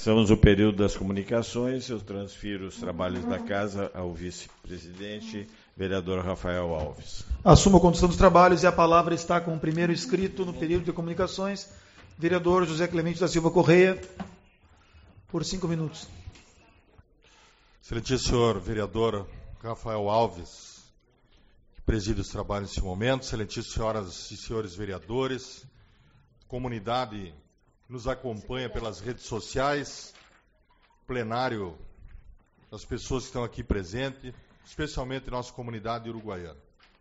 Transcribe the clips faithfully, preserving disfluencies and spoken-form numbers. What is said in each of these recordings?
Estamos no período das comunicações. Eu transfiro os trabalhos da casa ao vice-presidente, vereador Rafael Alves. Assumo a condução dos trabalhos e a palavra está com o primeiro inscrito no período de comunicações, vereador José Clemente da Silva Correia, por cinco minutos. Excelentíssimo senhor vereador Rafael Alves, que preside os trabalhos nesse momento, excelentíssimas senhoras e senhores vereadores, comunidade nos acompanha pelas redes sociais, plenário, as pessoas que estão aqui presentes, especialmente nossa comunidade uruguaiana.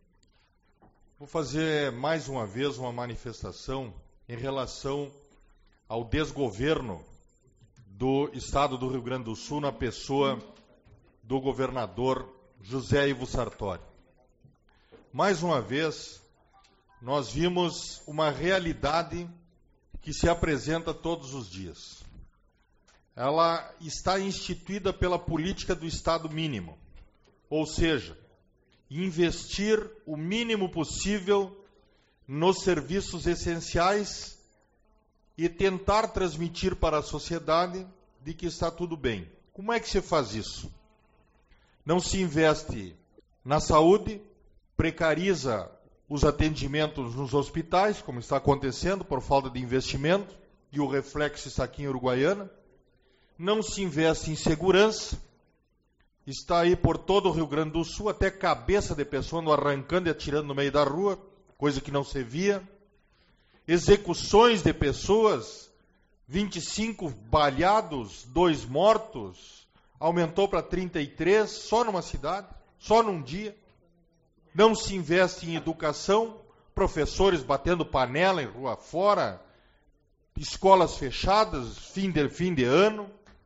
Vou fazer mais uma vez uma manifestação em relação ao desgoverno do Estado do Rio Grande do Sul na pessoa do governador José Ivo Sartori. Mais uma vez, nós vimos uma realidade que se apresenta todos os dias. Ela está instituída pela política do Estado mínimo, ou seja, investir o mínimo possível nos serviços essenciais e tentar transmitir para a sociedade de que está tudo bem. Como é que se faz isso? Não se investe na saúde, precariza os atendimentos nos hospitais, como está acontecendo por falta de investimento, e o reflexo está aqui em Uruguaiana. Não se investe em segurança, está aí por todo o Rio Grande do Sul, até cabeça de pessoa andando arrancando e atirando no meio da rua, coisa que não se via. Execuções de pessoas, vinte e cinco baleados, dois mortos, aumentou para trinta e três só numa cidade, só num dia. Não se investe em educação, professores batendo panela em rua fora, escolas fechadas, fim de, fim de ano,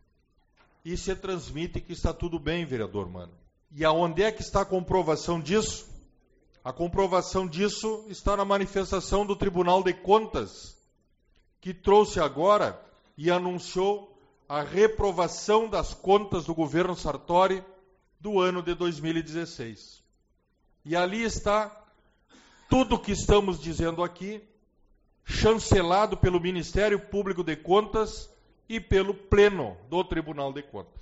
e se transmite que está tudo bem, vereador Mano. E aonde é que está a comprovação disso? A comprovação disso está na manifestação do Tribunal de Contas, que trouxe agora e anunciou a reprovação das contas do governo Sartori do ano de dois mil e dezesseis. E ali está tudo o que estamos dizendo aqui, chancelado pelo Ministério Público de Contas e pelo Pleno do Tribunal de Contas.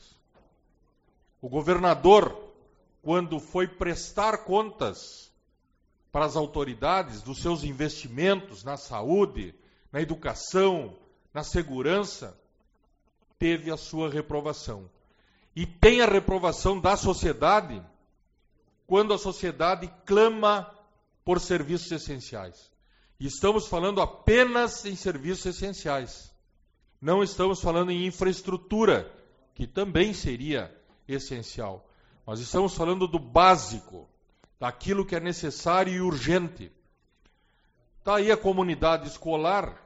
O governador, quando foi prestar contas para as autoridades dos seus investimentos na saúde, na educação, na segurança, teve a sua reprovação. E tem a reprovação da sociedade quando a sociedade clama por serviços essenciais. E estamos falando apenas em serviços essenciais. Não estamos falando em infraestrutura, que também seria essencial. Mas estamos falando do básico, daquilo que é necessário e urgente. Está aí a comunidade escolar.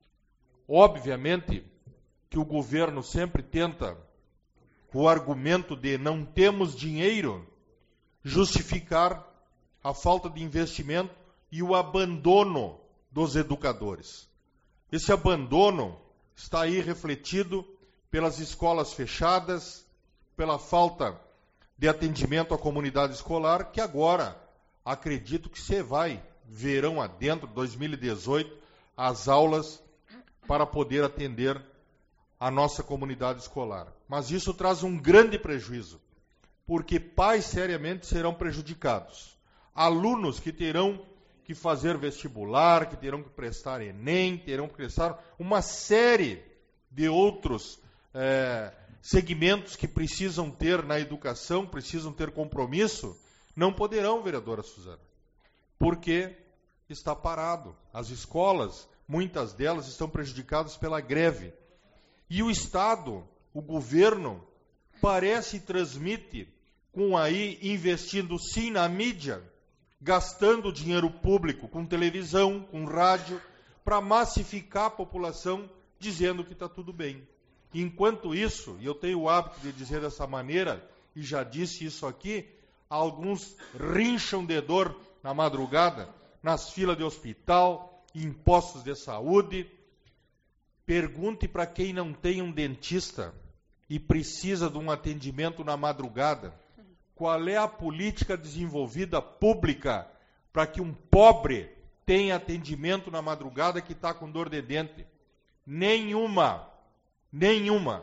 Obviamente que o governo sempre tenta, com o argumento de não temos dinheiro, justificar a falta de investimento e o abandono dos educadores. Esse abandono está aí refletido pelas escolas fechadas, pela falta de atendimento à comunidade escolar, que agora acredito que você vai, verão adentro, dois mil e dezoito, as aulas para poder atender a nossa comunidade escolar. Mas isso traz um grande prejuízo, porque pais seriamente serão prejudicados. Alunos que terão que fazer vestibular, que terão que prestar Enem, terão que prestar uma série de outros é, segmentos que precisam ter na educação, precisam ter compromisso, não poderão, vereadora Suzana, porque está parado. As escolas, muitas delas, estão prejudicadas pela greve. E o Estado, o governo, parece e transmite, com aí investindo sim na mídia, gastando dinheiro público com televisão, com rádio, para massificar a população, dizendo que está tudo bem. Enquanto isso, e eu tenho o hábito de dizer dessa maneira, e já disse isso aqui, alguns rincham de dor na madrugada, nas filas de hospital, em postos de saúde. Pergunte para quem não tem um dentista e precisa de um atendimento na madrugada, qual é a política desenvolvida pública para que um pobre tenha atendimento na madrugada que está com dor de dente? Nenhuma. Nenhuma.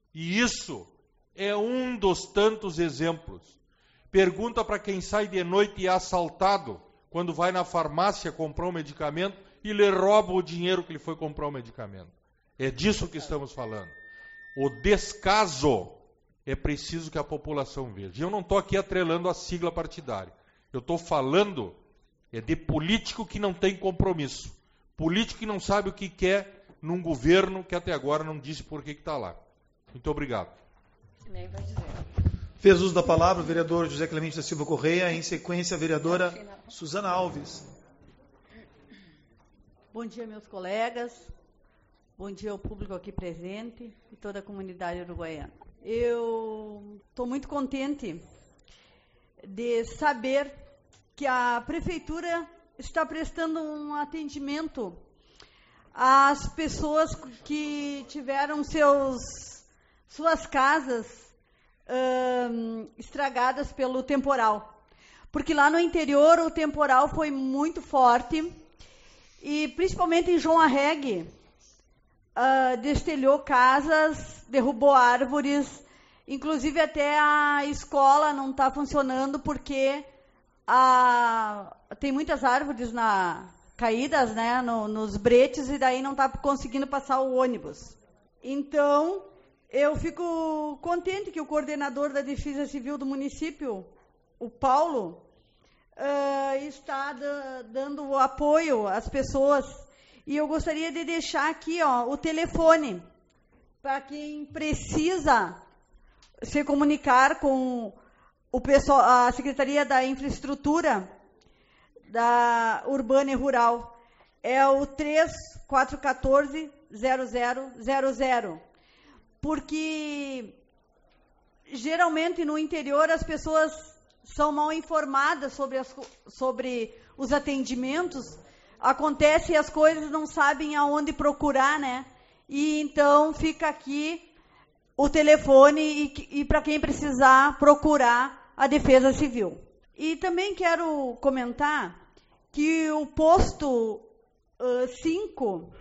E isso é um dos tantos exemplos. Pergunta para quem sai de noite e é assaltado quando vai na farmácia comprar um medicamento e lhe rouba o dinheiro que ele foi comprar o medicamento. É disso que estamos falando. O descaso é preciso que a população veja. E eu não estou aqui atrelando a sigla partidária. Eu estou falando é de político que não tem compromisso. Político que não sabe o que quer num governo que até agora não disse por que está lá. Muito obrigado. Nem vai dizer. Fez uso da palavra o vereador José Clemente da Silva Correia, em sequência a vereadora Suzana Alves. Bom dia, meus colegas. Bom dia ao público aqui presente e toda a comunidade uruguaiana. Eu estou muito contente de saber que a Prefeitura está prestando um atendimento às pessoas que tiveram seus, suas casas hum, estragadas pelo temporal. Porque lá no interior o temporal foi muito forte e principalmente em João Arregue, uh, destelhou casas, derrubou árvores, inclusive até a escola não está funcionando porque a, tem muitas árvores na, caídas, né, no, nos bretes e daí não está conseguindo passar o ônibus. Então, eu fico contente que o coordenador da Defesa Civil do município, o Paulo, Uh, está da, dando apoio às pessoas. E eu gostaria de deixar aqui ó, o telefone para quem precisa se comunicar com o pessoal, a Secretaria da Infraestrutura da Urbana e Rural. É o três quatro um quatro, zero zero zero zero. Porque geralmente no interior as pessoas são mal informadas sobre, as, sobre os atendimentos, acontece e as coisas não sabem aonde procurar, né? E então fica aqui o telefone e, e para quem precisar procurar a Defesa Civil. E também quero comentar que o posto cinco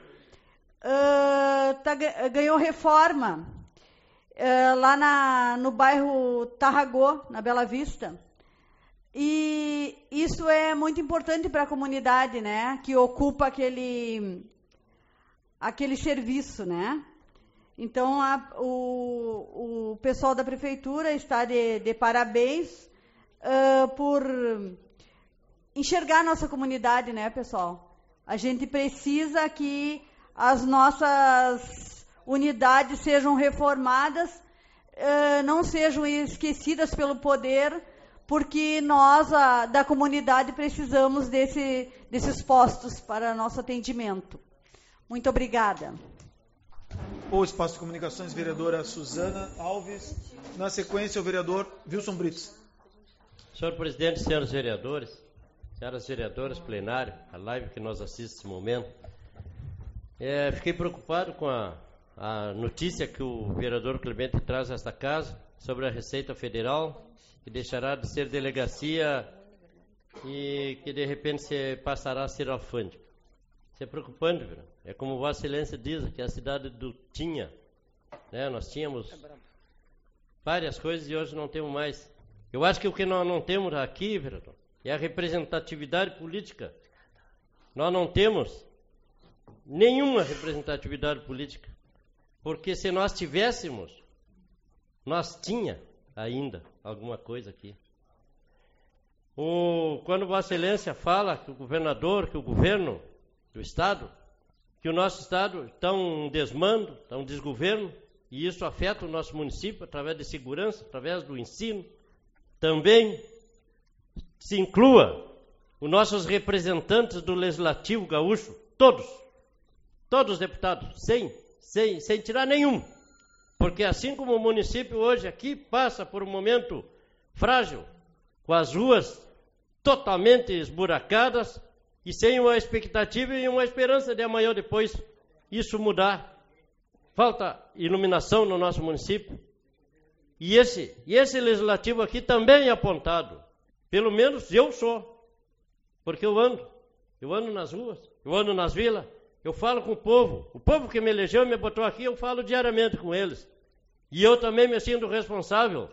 uh, uh, tá, ganhou reforma uh, lá na, no bairro Tarragó, na Bela Vista. E isso é muito importante para a comunidade, né, que ocupa aquele, aquele serviço, né? Então, a, o, o pessoal da prefeitura está de, de parabéns uh, por enxergar a nossa comunidade, né, pessoal? A gente precisa que as nossas unidades sejam reformadas, uh, não sejam esquecidas pelo poder, porque nós, a, da comunidade, precisamos desse, desses postos para nosso atendimento. Muito obrigada. O Espaço de Comunicações, vereadora Suzana Alves. Na sequência, o vereador Wilson Brits. Senhor presidente, senhores vereadores, senhoras vereadoras, plenário, a live que nós assistimos nesse momento, é, fiquei preocupado com a, a notícia que o vereador Clemente traz a esta casa sobre a Receita Federal, que deixará de ser delegacia e que de repente se passará a ser alfândega. Isso é preocupante, viu? É como Vossa Excelência diz, que é a cidade do tinha, né? Nós tínhamos várias coisas e hoje não temos mais. Eu acho que o que nós não temos aqui, vereador, é a representatividade política. Nós não temos nenhuma representatividade política, porque se nós tivéssemos, nós tinha ainda alguma coisa aqui. O, quando Vossa Excelência fala que o governador, que o governo do Estado, que o nosso Estado está um desmando, está um desgoverno, e isso afeta o nosso município através de segurança, através do ensino, também se inclua os nossos representantes do Legislativo Gaúcho, todos, todos os deputados, sem, sem, sem tirar nenhum. Porque assim como o município hoje aqui passa por um momento frágil, com as ruas totalmente esburacadas e sem uma expectativa e uma esperança de amanhã ou depois isso mudar. Falta iluminação no nosso município. E esse, e esse legislativo aqui também é apontado. Pelo menos eu sou. Porque eu ando. Eu ando nas ruas, eu ando nas vilas. Eu falo com o povo, o povo que me elegeu e me botou aqui, eu falo diariamente com eles. E eu também me sinto responsável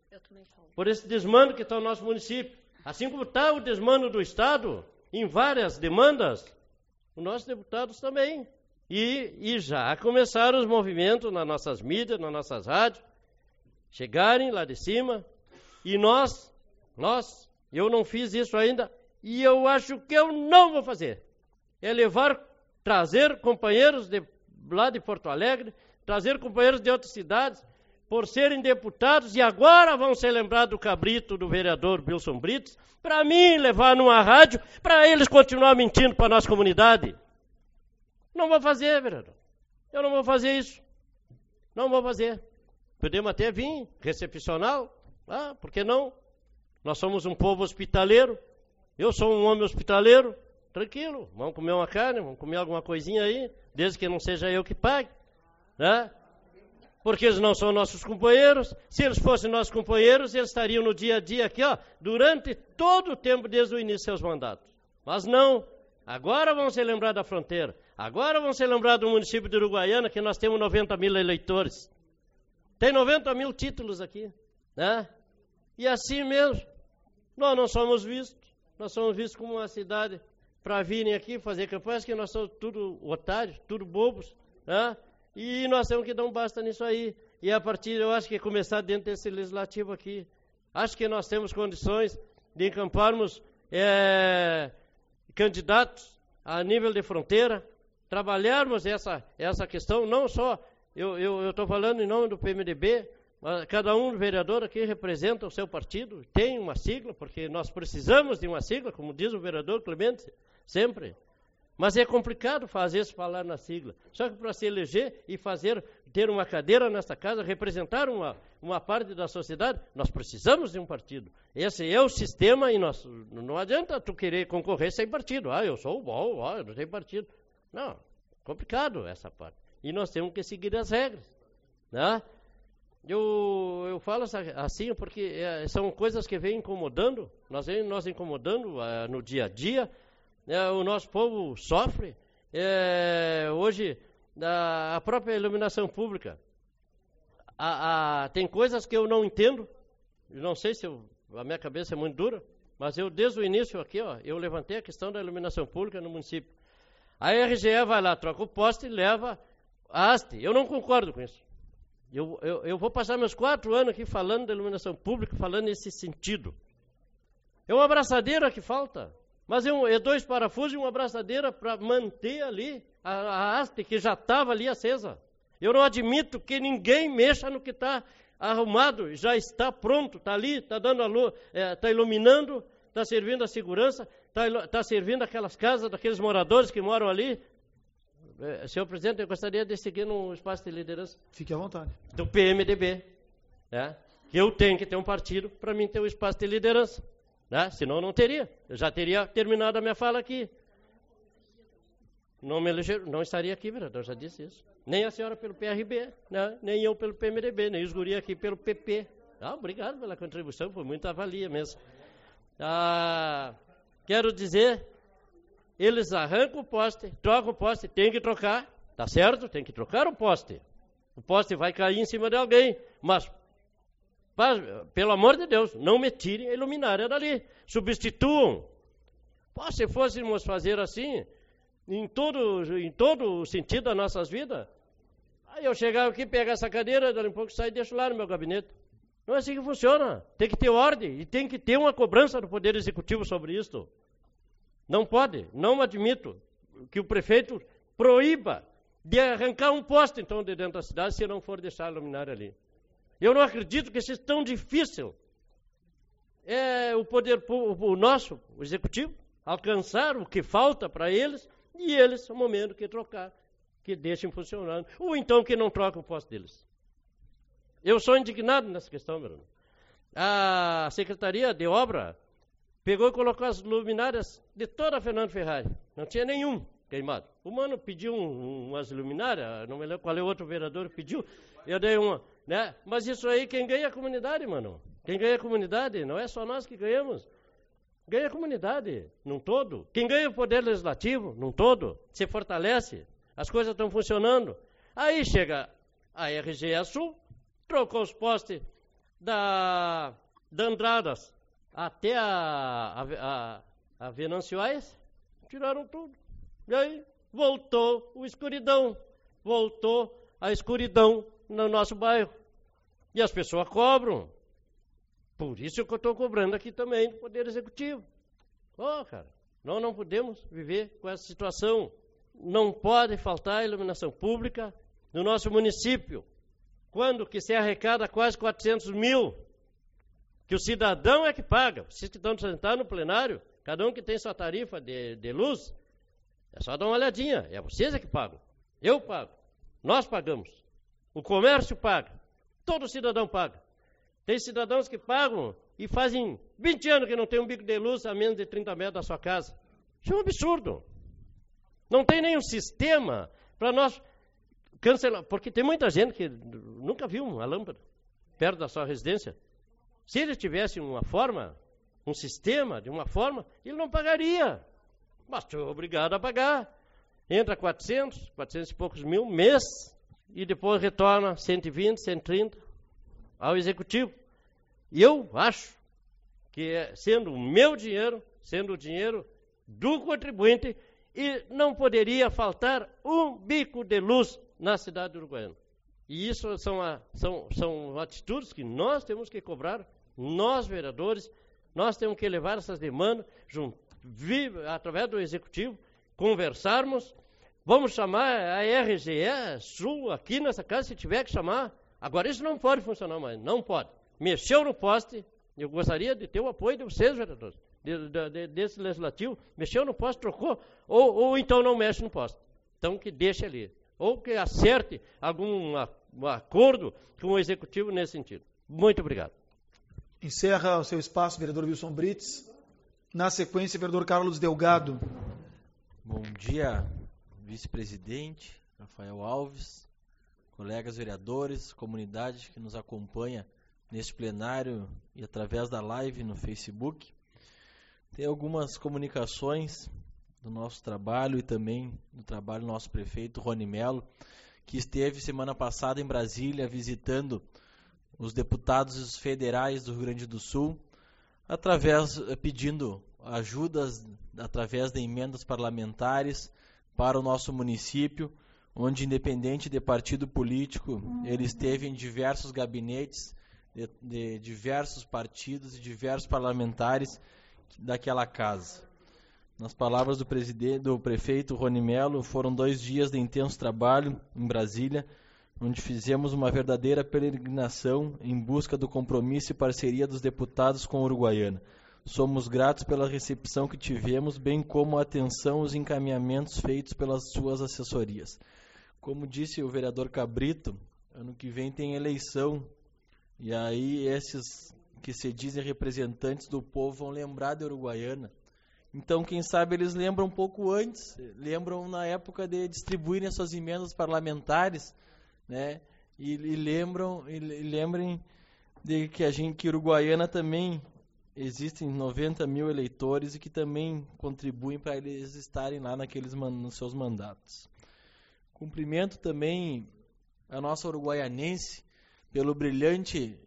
por esse desmando que está no nosso município. Assim como está o desmando do Estado em várias demandas, os nossos deputados também. E, e já começaram os movimentos nas nossas mídias, nas nossas rádios, chegarem lá de cima. E nós, nós, eu não fiz isso ainda, e eu acho que eu não vou fazer. É levar, trazer companheiros de, lá de Porto Alegre, trazer companheiros de outras cidades, por serem deputados, e agora vão ser lembrados do cabrito do vereador Wilson Brites, para mim levar numa rádio, para eles continuar mentindo para a nossa comunidade. Não vou fazer, vereador. Eu não vou fazer isso. Não vou fazer. Podemos até vir, recepcional, ah, por que não? Nós somos um povo hospitaleiro, eu sou um homem hospitaleiro, tranquilo, vamos comer uma carne, vamos comer alguma coisinha aí, desde que não seja eu que pague, né? Porque eles não são nossos companheiros. Se eles fossem nossos companheiros, eles estariam no dia a dia aqui, ó, durante todo o tempo, desde o início dos seus mandatos. Mas não, agora vão se lembrar da fronteira, agora vão se lembrar do município de Uruguaiana, que nós temos noventa mil eleitores. Tem noventa mil títulos aqui, né? E assim mesmo, nós não somos vistos, nós somos vistos como uma cidade para virem aqui fazer campanhas, que nós somos tudo otários, tudo bobos, né? E nós temos que dar um basta nisso aí. E a partir, eu acho que é começar dentro desse legislativo aqui. Acho que nós temos condições de encamparmos é, candidatos a nível de fronteira, trabalharmos essa, essa questão, não só, eu estou falando em nome do P M D B, mas cada um vereador aqui representa o seu partido, tem uma sigla, porque nós precisamos de uma sigla, como diz o vereador Clemente, sempre. Mas é complicado fazer se falar na sigla. Só que para se eleger e fazer, ter uma cadeira nesta casa, representar uma, uma parte da sociedade, nós precisamos de um partido. Esse é o sistema e nós, não adianta tu querer concorrer sem partido. Ah, eu sou bom, ah, eu não tenho partido. Não, complicado essa parte. E nós temos que seguir as regras, né? Eu, eu falo assim porque é, são coisas que vêm incomodando, nós vem nós incomodando uh, no dia a dia. É, o nosso povo sofre. É, hoje, a, a própria iluminação pública, a, a, tem coisas que eu não entendo, eu não sei se eu, a minha cabeça é muito dura, mas eu desde o início aqui, ó, eu levantei a questão da iluminação pública no município. A R G E vai lá, troca o poste e leva a haste. Eu não concordo com isso. Eu, eu, eu vou passar meus quatro anos aqui falando da iluminação pública, falando nesse sentido. É uma abraçadeira que falta. Mas é, um, é dois parafusos e uma abraçadeira para manter ali a, a haste que já estava ali acesa. Eu não admito que ninguém mexa no que está arrumado, já está pronto, está ali, está dando a luz, está é, iluminando, está servindo a segurança, está tá servindo aquelas casas daqueles moradores que moram ali. É, senhor presidente, eu gostaria de seguir no espaço de liderança. Fique à vontade. Do P M D B. Né? Que eu tenho que ter um partido para mim ter um espaço de liderança. Né? Senão não teria, eu já teria terminado a minha fala aqui. Não me elegeram, não estaria aqui, vereador, já disse isso. Nem a senhora pelo P R B, né? Nem eu pelo P M D B, nem os guri aqui pelo P P. Ah, obrigado pela contribuição, foi muita valia mesmo. Ah, quero dizer, eles arrancam o poste, trocam o poste, tem que trocar, tá certo? Tem que trocar o poste. O poste vai cair em cima de alguém, mas pelo amor de Deus, não me tirem a iluminária dali. Substituam. Pô, se fôssemos fazer assim, em todo, em todo o sentido das nossas vidas, aí eu chegava aqui, pego essa cadeira, dali um pouco saio e deixo lá no meu gabinete. Não é assim que funciona. Tem que ter ordem e tem que ter uma cobrança do Poder Executivo sobre isso. Não pode, não admito que o prefeito proíba de arrancar um poste, então, de dentro da cidade, se não for deixar a luminária ali. Eu não acredito que seja tão difícil é o poder o, o nosso, o executivo, alcançar o que falta para eles e eles, no momento que trocar, que deixem funcionando, ou então que não troquem o posto deles. Eu sou indignado nessa questão, meu irmão. A Secretaria de Obra pegou e colocou as luminárias de toda a Fernando Ferrari. Não tinha nenhum queimado. O mano pediu um, umas luminárias, não me lembro qual é o outro vereador que pediu, eu dei uma. Né? Mas isso aí, quem ganha é a comunidade, mano. Quem ganha é a comunidade, não é só nós que ganhamos. Ganha a comunidade, num todo. Quem ganha é o poder legislativo, num todo. Se fortalece, as coisas estão funcionando. Aí chega a R G E Sul, trocou os postes da, da Andradas até a, a, a, a Venâncio Aires, tiraram tudo. E aí voltou o escuridão, voltou a escuridão no nosso bairro. E as pessoas cobram. Por isso que eu estou cobrando aqui também do Poder Executivo. Ó, oh, cara, nós não podemos viver com essa situação. Não pode faltar iluminação pública no nosso município. Quando que se arrecada quase quatrocentos mil, que o cidadão é que paga. Vocês que estão sentados no plenário, cada um que tem sua tarifa de, de luz, é só dar uma olhadinha. É vocês é que pagam. Eu pago. Nós pagamos. O comércio paga. Todo cidadão paga. Tem cidadãos que pagam e fazem vinte anos que não tem um bico de luz a menos de trinta metros da sua casa. Isso é um absurdo. Não tem nenhum sistema para nós cancelar. Porque tem muita gente que nunca viu uma lâmpada perto da sua residência. Se ele tivesse uma forma, um sistema de uma forma, ele não pagaria. Mas é obrigado a pagar. Entra quatrocentos, quatrocentos e poucos mil mês e depois retorna cento e vinte, cento e trinta ao executivo. E eu acho que, sendo o meu dinheiro, sendo o dinheiro do contribuinte, e não poderia faltar um bico de luz na cidade de Uruguaiana. E isso são, a, são, são atitudes que nós temos que cobrar, nós vereadores, nós temos que levar essas demandas junto, vi, através do executivo, conversarmos. Vamos chamar a R G E Sul aqui nessa casa, se tiver que chamar. Agora, isso não pode funcionar mais, não pode. Mexeu no poste, eu gostaria de ter o apoio de vocês, vereadores, de, de, de, desse legislativo. Mexeu no poste, trocou, ou, ou então não mexe no poste. Então, que deixe ali. Ou que acerte algum um acordo com o executivo nesse sentido. Muito obrigado. Encerra o seu espaço, vereador Wilson Brits. Na sequência, vereador Carlos Delgado. Bom dia, vice-presidente Rafael Alves, colegas vereadores, comunidade que nos acompanha neste plenário e através da live no Facebook. Tem algumas comunicações do nosso trabalho e também do trabalho do nosso prefeito Rony Melo, que esteve semana passada em Brasília visitando os deputados federais do Rio Grande do Sul, através, pedindo ajudas através de emendas parlamentares para o nosso município, onde, independente de partido político, ele esteve em diversos gabinetes de, de diversos partidos e diversos parlamentares daquela casa. Nas palavras do, presidente, do prefeito Rony Melo, foram dois dias de intenso trabalho em Brasília, onde fizemos uma verdadeira peregrinação em busca do compromisso e parceria dos deputados com a Uruguaiana. Somos gratos pela recepção que tivemos, bem como a atenção e os encaminhamentos feitos pelas suas assessorias. Como disse o vereador Cabrito, ano que vem tem eleição, e aí esses que se dizem representantes do povo vão lembrar da Uruguaiana. Então, quem sabe eles lembram um pouco antes, lembram na época de distribuírem as suas emendas parlamentares, né? E, e lembram, e, e lembrem de que a gente, que Uruguaiana também existem noventa mil eleitores e que também contribuem para eles estarem lá naqueles nos seus mandatos. Cumprimento também a nossa uruguaianense pelo brilhante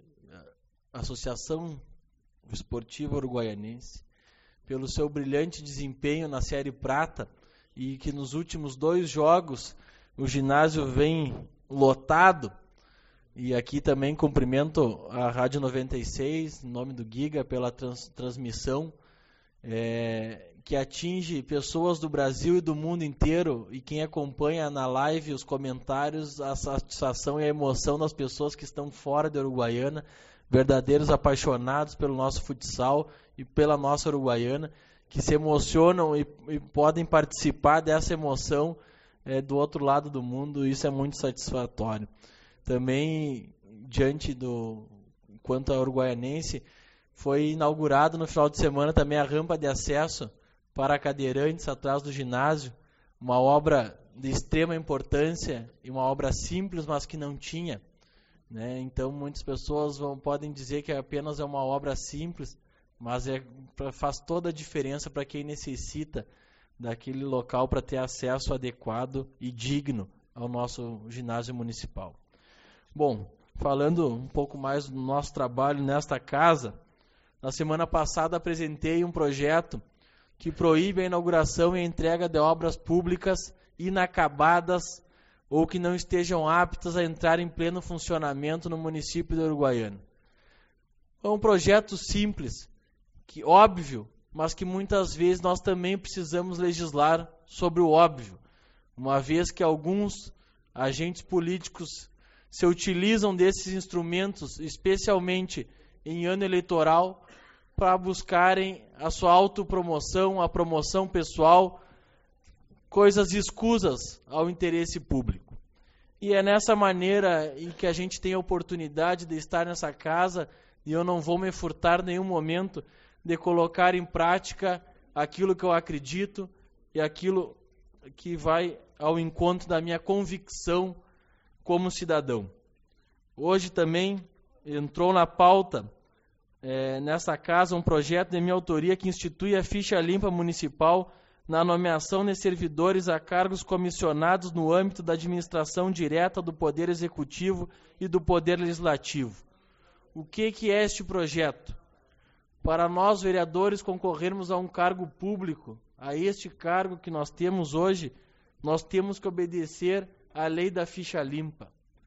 Associação Esportiva Uruguaianense, pelo seu brilhante desempenho na Série Prata, e que nos últimos dois jogos o ginásio vem lotado. E aqui também cumprimento a Rádio noventa e seis, em nome do Giga, pela trans, transmissão é, que atinge pessoas do Brasil e do mundo inteiro, e quem acompanha na live os comentários, a satisfação e a emoção das pessoas que estão fora da Uruguaiana, verdadeiros apaixonados pelo nosso futsal e pela nossa Uruguaiana, que se emocionam e, e podem participar dessa emoção é, do outro lado do mundo. Isso é muito satisfatório. Também, diante do quanto a uruguaianense, foi inaugurado no final de semana também a rampa de acesso para cadeirantes atrás do ginásio, uma obra de extrema importância e uma obra simples, mas que não tinha, né? Então, muitas pessoas vão, podem dizer que apenas é uma obra simples, mas é, faz toda a diferença para quem necessita daquele local para ter acesso adequado e digno ao nosso ginásio municipal. Bom, falando um pouco mais do nosso trabalho nesta casa, na semana passada apresentei um projeto que proíbe a inauguração e a entrega de obras públicas inacabadas ou que não estejam aptas a entrar em pleno funcionamento no município de Uruguaiana. É um projeto simples, que óbvio, mas que muitas vezes nós também precisamos legislar sobre o óbvio, uma vez que alguns agentes políticos se utilizam desses instrumentos, especialmente em ano eleitoral, para buscarem a sua autopromoção, a promoção pessoal, coisas escusas ao interesse público. E é nessa maneira em que a gente tem a oportunidade de estar nessa casa, e eu não vou me furtar em nenhum momento de colocar em prática aquilo que eu acredito e aquilo que vai ao encontro da minha convicção como cidadão. Hoje também entrou na pauta, é, nessa casa, um projeto de minha autoria que institui a ficha limpa municipal na nomeação de servidores a cargos comissionados no âmbito da administração direta do Poder Executivo e do Poder Legislativo. O que, que é este projeto? Para nós, vereadores, concorrermos a um cargo público, a este cargo que nós temos hoje, nós temos que obedecer à lei da ficha limpa.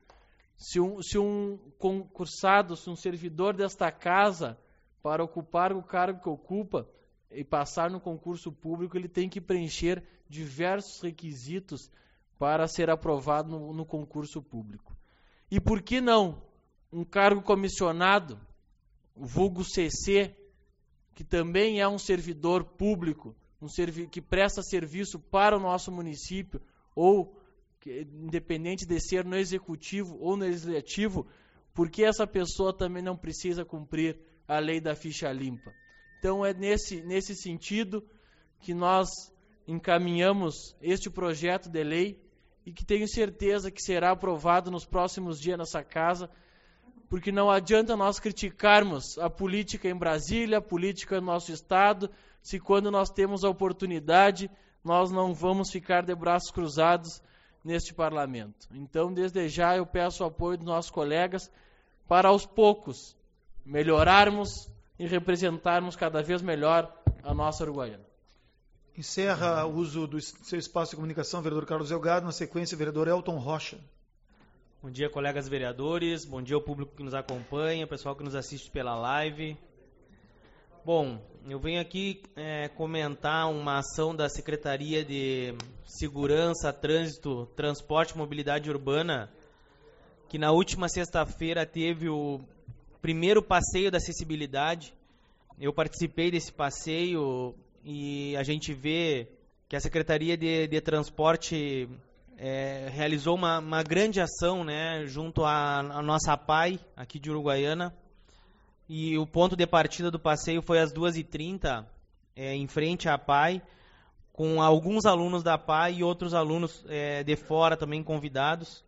Se um, se um concursado, se um servidor desta casa, para ocupar o cargo que ocupa e passar no concurso público, ele tem que preencher diversos requisitos para ser aprovado no, no concurso público. E por que não um cargo comissionado, o vulgo C C, que também é um servidor público, um servi- que presta serviço para o nosso município, ou que, independente de ser no executivo ou no legislativo, porque essa pessoa também não precisa cumprir a lei da ficha limpa. Então é nesse, nesse sentido que nós encaminhamos este projeto de lei e que tenho certeza que será aprovado nos próximos dias nessa casa, porque não adianta nós criticarmos a política em Brasília, a política no nosso estado, se quando nós temos a oportunidade, nós não vamos ficar de braços cruzados neste parlamento. Então, desde já, eu peço o apoio dos nossos colegas para, aos poucos, melhorarmos e representarmos cada vez melhor a nossa Uruguaiana. Encerra o uso do seu espaço de comunicação, vereador Carlos Delgado. Na sequência, vereador Elton Rocha. Bom dia, colegas vereadores. Bom dia ao público que nos acompanha, pessoal que nos assiste pela live. Bom, eu venho aqui é, comentar uma ação da Secretaria de Segurança, Trânsito, Transporte e Mobilidade Urbana, que na última sexta-feira teve o primeiro passeio da acessibilidade. Eu participei desse passeio e a gente vê que a Secretaria de, de Transporte é, realizou uma, uma grande ação, né, junto à, à nossa A P A I, aqui de Uruguaiana. E o ponto de partida do passeio foi às duas e trinta, é, em frente à A P A I, com alguns alunos da A P A I e outros alunos é, de fora também convidados.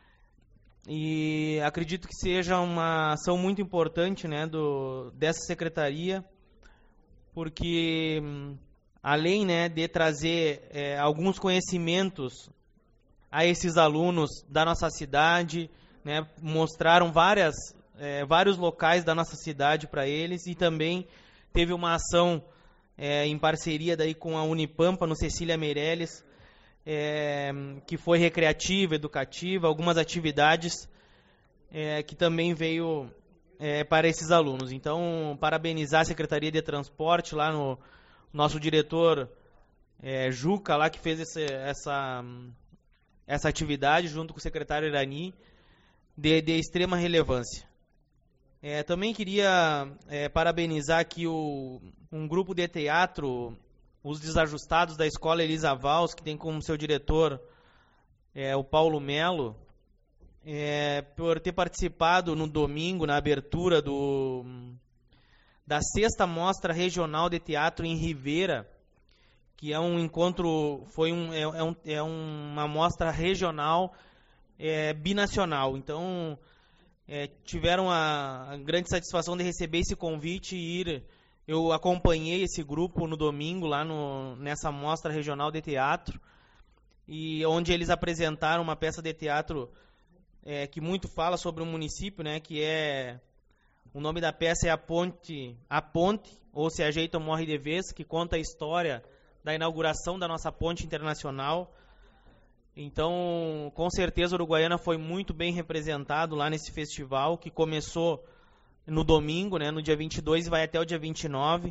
E acredito que seja uma ação muito importante, né, do, dessa secretaria, porque além, né, de trazer é, alguns conhecimentos a esses alunos da nossa cidade, né, mostraram várias, é, vários locais da nossa cidade para eles, e também teve uma ação é, em parceria daí com a Unipampa, no Cecília Meirelles, É, que foi recreativa, educativa, algumas atividades é, que também veio é, para esses alunos. Então, parabenizar a Secretaria de Transporte, lá no nosso diretor é, Juca, lá que fez esse, essa, essa atividade, junto com o secretário Irani, de, de extrema relevância. É, também queria é, parabenizar aqui o, um grupo de teatro, Os Desajustados, da Escola Elisa Vals, que tem como seu diretor é, o Paulo Melo, é, por ter participado no domingo, na abertura do, da sexta Mostra Regional de Teatro em Rivera, que é um encontro, foi um, é, é, um, é uma mostra regional é, binacional. Então, é, tiveram a, a grande satisfação de receber esse convite e ir. Eu acompanhei esse grupo no domingo, lá no, nessa mostra regional de teatro, e onde eles apresentaram uma peça de teatro é, que muito fala sobre o município, né, que é, o nome da peça é A Ponte, A Ponte, ou Se Ajeita ou Morre de Vez, que conta a história da inauguração da nossa ponte internacional. Então, com certeza, Uruguaiana foi muito bem representado lá nesse festival, que começou no domingo, né, no dia vinte e dois, e vai até o dia vinte e nove.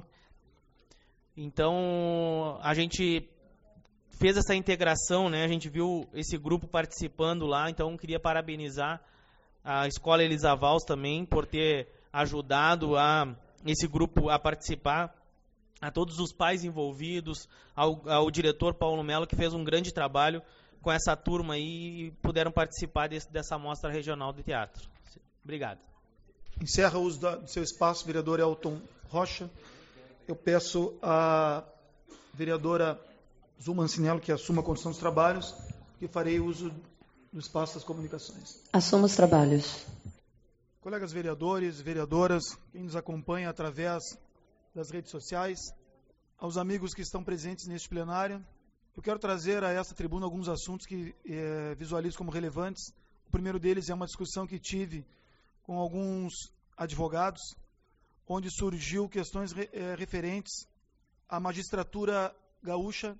Então, a gente fez essa integração, né, a gente viu esse grupo participando lá, então queria parabenizar a Escola Elisa Vals também por ter ajudado a esse grupo a participar, a todos os pais envolvidos, ao, ao diretor Paulo Melo, que fez um grande trabalho com essa turma aí e puderam participar desse, dessa mostra regional de teatro. Obrigado. Encerra o uso da, do seu espaço, vereador Elton Rocha. Eu peço à vereadora Zuma Ancinello que assuma a condução dos trabalhos, que farei uso do espaço das comunicações. Assuma os trabalhos. Colegas vereadores, vereadoras, quem nos acompanha através das redes sociais, aos amigos que estão presentes neste plenário, eu quero trazer a esta tribuna alguns assuntos que eh, visualizo como relevantes. O primeiro deles é uma discussão que tive com alguns advogados, onde surgiu questões re, eh, referentes à magistratura gaúcha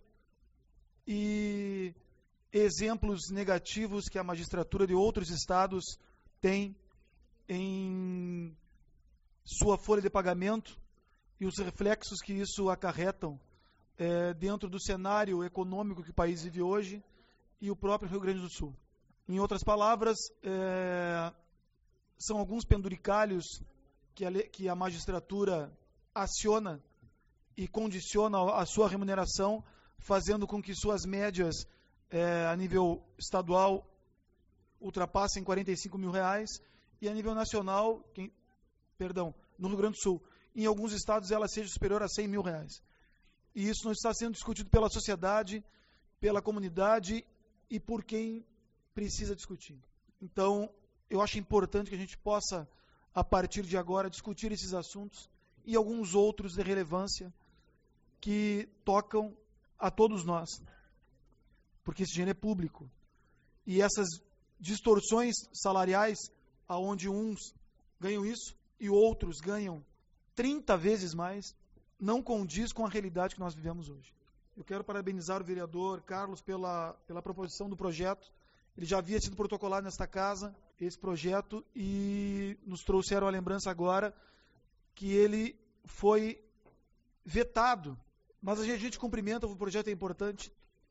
e exemplos negativos que a magistratura de outros estados tem em sua folha de pagamento e os reflexos que isso acarretam é, dentro do cenário econômico que o país vive hoje e o próprio Rio Grande do Sul. Em outras palavras, é, são alguns penduricalhos que a, que a magistratura aciona e condiciona a sua remuneração, fazendo com que suas médias é, a nível estadual ultrapassem quarenta e cinco mil reais e a nível nacional, quem, perdão, no Rio Grande do Sul, em alguns estados ela seja superior a cem mil reais. E isso não está sendo discutido pela sociedade, pela comunidade e por quem precisa discutir. Então, eu acho importante que a gente possa, a partir de agora, discutir esses assuntos e alguns outros de relevância que tocam a todos nós, porque esse dinheiro é público. E essas distorções salariais, aonde uns ganham isso e outros ganham trinta vezes mais, não condiz com a realidade que nós vivemos hoje. Eu quero parabenizar o vereador Carlos pela, pela proposição do projeto. Ele já havia sido protocolado nesta casa, esse projeto, e nos trouxeram a lembrança agora que ele foi vetado. Mas a gente, a gente cumprimenta, o projeto é importante.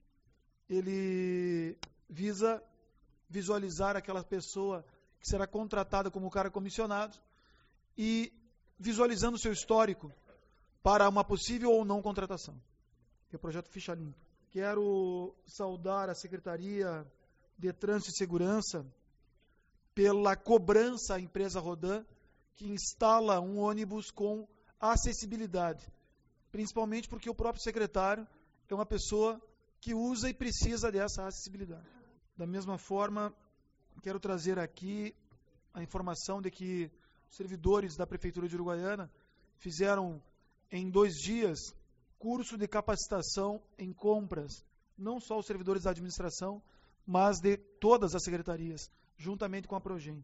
Ele visa visualizar aquela pessoa que será contratada como cara comissionado e visualizando o seu histórico para uma possível ou não contratação. Que é o projeto Ficha Limpa. Quero saudar a Secretaria de Trânsito e Segurança pela cobrança à empresa Rodan, que instala um ônibus com acessibilidade. Principalmente porque o próprio secretário é uma pessoa que usa e precisa dessa acessibilidade. Da mesma forma, quero trazer aqui a informação de que os servidores da Prefeitura de Uruguaiana fizeram em dois dias curso de capacitação em compras, não só os servidores da administração, mas de todas as secretarias, juntamente com a Progem.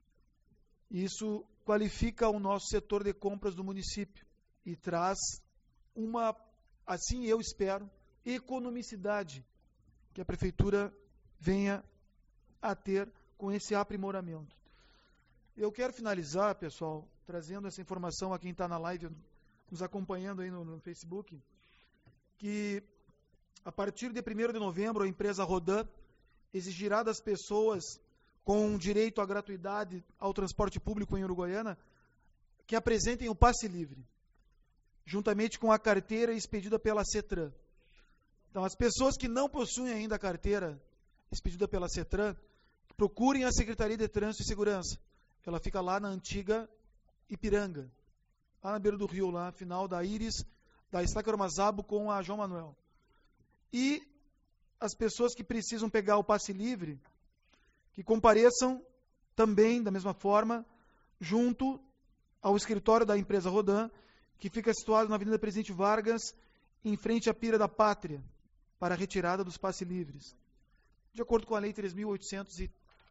Isso qualifica o nosso setor de compras do município e traz uma, assim eu espero, economicidade que a Prefeitura venha a ter com esse aprimoramento. Eu quero finalizar, pessoal, trazendo essa informação a quem está na live, nos acompanhando aí no, no Facebook, que a partir de primeiro de novembro a empresa Rodan exigirá das pessoas com direito à gratuidade ao transporte público em Uruguaiana que apresentem o passe livre, juntamente com a carteira expedida pela CETRAN. Então, as pessoas que não possuem ainda a carteira expedida pela CETRAN, procurem a Secretaria de Trânsito e Segurança. Ela fica lá na antiga Ipiranga, lá na beira do rio, lá final da Íris, da Estaca Ormazabo com a João Manuel. E as pessoas que precisam pegar o passe livre, que compareçam também, da mesma forma, junto ao escritório da empresa Rodan, que fica situado na Avenida Presidente Vargas, em frente à Pira da Pátria, para a retirada dos passes livres. De acordo com a Lei três mil oitocentos e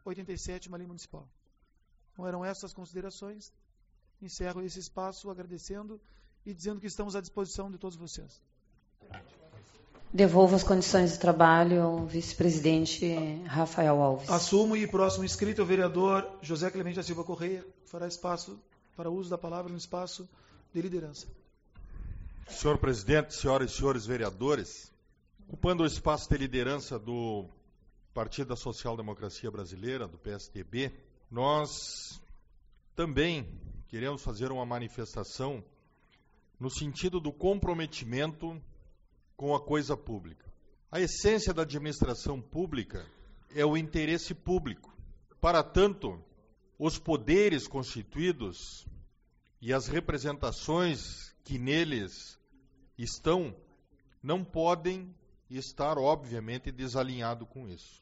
oitenta e sete, uma lei municipal. Então eram essas considerações. Encerro esse espaço agradecendo e dizendo que estamos à disposição de todos vocês. Devolvo as condições de trabalho ao vice-presidente Rafael Alves. Assumo e próximo inscrito é o vereador José Clemente da Silva Correia, que fará espaço para uso da palavra no espaço de liderança. Senhor presidente, senhoras e senhores vereadores, ocupando o espaço de liderança do Partido da Social Democracia Brasileira, do P S D B, nós também queremos fazer uma manifestação no sentido do comprometimento com a coisa pública. A essência da administração pública é o interesse público. Para tanto, os poderes constituídos e as representações que neles estão não podem estar, obviamente, desalinhados com isso.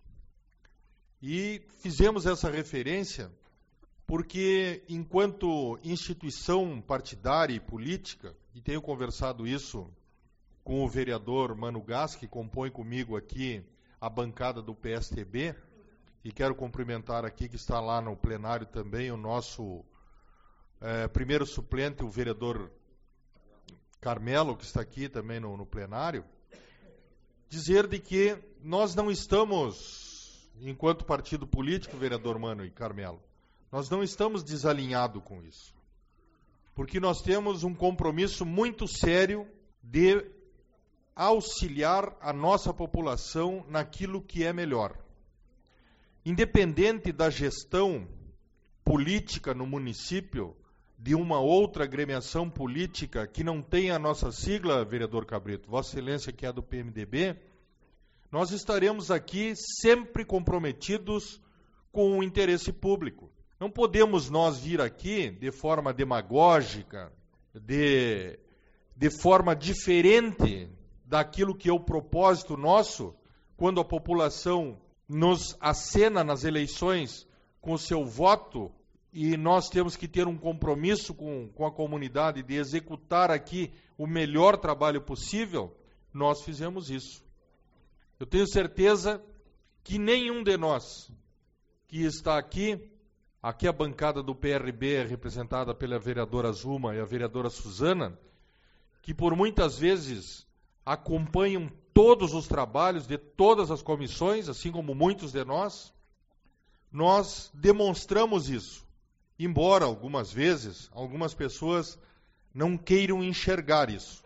E fizemos essa referência porque, enquanto instituição partidária e política, e tenho conversado isso com o vereador Mano Gás, que compõe comigo aqui a bancada do P S D B, e quero cumprimentar aqui que está lá no plenário também o nosso é, primeiro suplente, o vereador Carmelo, que está aqui também no, no plenário, dizer de que nós não estamos, enquanto partido político, vereador Mano e Carmelo, nós não estamos desalinhados com isso, porque nós temos um compromisso muito sério de auxiliar a nossa população naquilo que é melhor. Independente da gestão política no município, de uma outra agremiação política que não tenha a nossa sigla, vereador Cabrito, Vossa Excelência que é do P M D B, nós estaremos aqui sempre comprometidos com o interesse público. Não podemos nós vir aqui de forma demagógica, de, de forma diferente daquilo que é o propósito nosso, quando a população nos acena nas eleições com o seu voto, e nós temos que ter um compromisso com, com a comunidade de executar aqui o melhor trabalho possível, nós fizemos isso. Eu tenho certeza que nenhum de nós que está aqui, aqui a bancada do P R B é representada pela vereadora Zuma e a vereadora Suzana, que por muitas vezes acompanham todos os trabalhos de todas as comissões, assim como muitos de nós, nós demonstramos isso. Embora algumas vezes, algumas pessoas não queiram enxergar isso.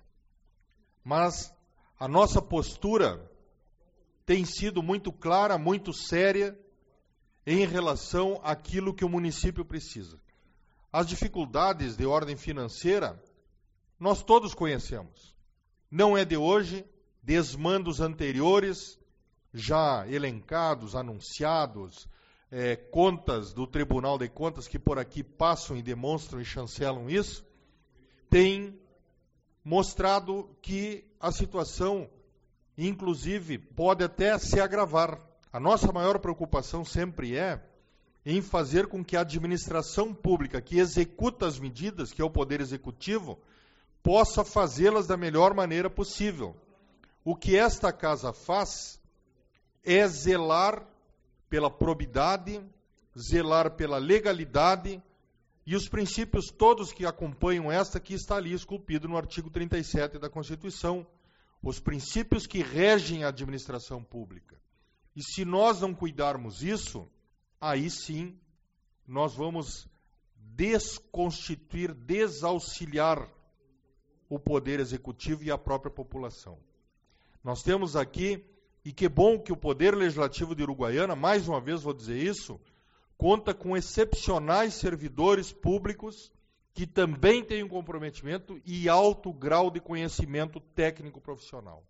Mas a nossa postura tem sido muito clara, muito séria, em relação àquilo que o município precisa. As dificuldades de ordem financeira, nós todos conhecemos. Não é de hoje, desmandos anteriores, já elencados, anunciados, é, contas do Tribunal de Contas que por aqui passam e demonstram e chancelam isso, têm mostrado que a situação, inclusive, pode até se agravar. A nossa maior preocupação sempre é em fazer com que a administração pública que executa as medidas, que é o Poder Executivo, possa fazê-las da melhor maneira possível. O que esta casa faz é zelar pela probidade, zelar pela legalidade e os princípios todos que acompanham esta que está ali esculpido no artigo trinta e sete da Constituição, os princípios que regem a administração pública. E se nós não cuidarmos isso, aí sim nós vamos desconstituir, desauxiliar o Poder Executivo e a própria população. Nós temos aqui, e que bom que o Poder Legislativo de Uruguaiana, mais uma vez vou dizer isso, conta com excepcionais servidores públicos que também têm um comprometimento e alto grau de conhecimento técnico profissional.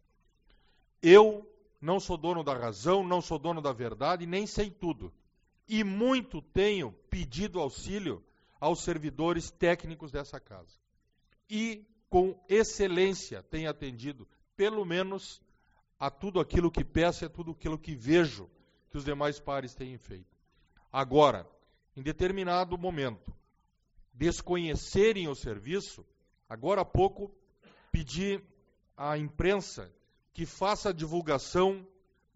Eu não sou dono da razão, não sou dono da verdade, nem sei tudo. E muito tenho pedido auxílio aos servidores técnicos dessa casa. E com excelência tenho atendido, pelo menos, a tudo aquilo que peço e a tudo aquilo que vejo que os demais pares têm feito. Agora, em determinado momento, desconhecerem o serviço, agora há pouco pedi à imprensa que faça a divulgação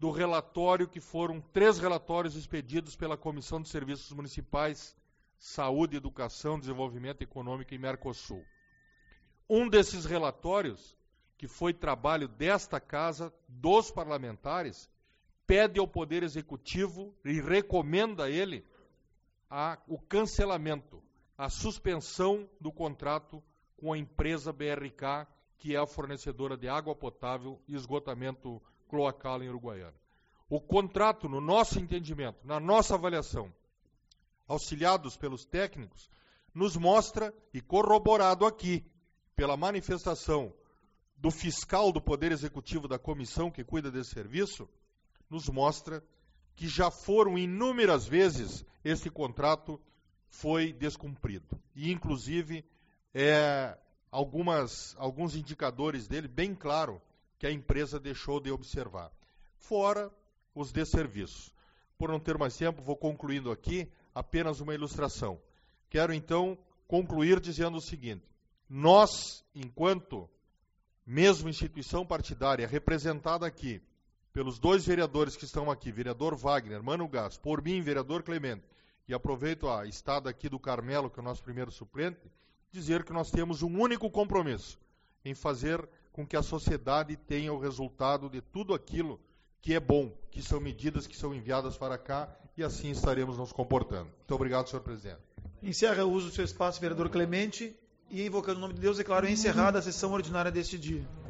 do relatório, que foram três relatórios expedidos pela Comissão de Serviços Municipais, Saúde, Educação, Desenvolvimento Econômico e Mercosul. Um desses relatórios, que foi trabalho desta casa, dos parlamentares, pede ao Poder Executivo e recomenda a ele a, o cancelamento, a suspensão do contrato com a empresa B R K, que é a fornecedora de água potável e esgotamento cloacal em Uruguaiana. O contrato, no nosso entendimento, na nossa avaliação, auxiliados pelos técnicos, nos mostra, e corroborado aqui pela manifestação do fiscal do Poder Executivo da comissão que cuida desse serviço, nos mostra que já foram inúmeras vezes esse contrato foi descumprido. E, inclusive, é, algumas, alguns indicadores dele, bem claro, que a empresa deixou de observar. Fora os desserviços. Por não ter mais tempo, vou concluindo aqui apenas uma ilustração. Quero, então, concluir dizendo o seguinte. Nós, enquanto mesmo instituição partidária, representada aqui pelos dois vereadores que estão aqui, vereador Wagner, Mano Gás, por mim, vereador Clemente, e aproveito a estada aqui do Carmelo, que é o nosso primeiro suplente, dizer que nós temos um único compromisso em fazer com que a sociedade tenha o resultado de tudo aquilo que é bom, que são medidas que são enviadas para cá, e assim estaremos nos comportando. Muito obrigado, senhor presidente. Encerra o uso do seu espaço, vereador Clemente, e invocando o nome de Deus, declaro encerrada a sessão ordinária deste dia.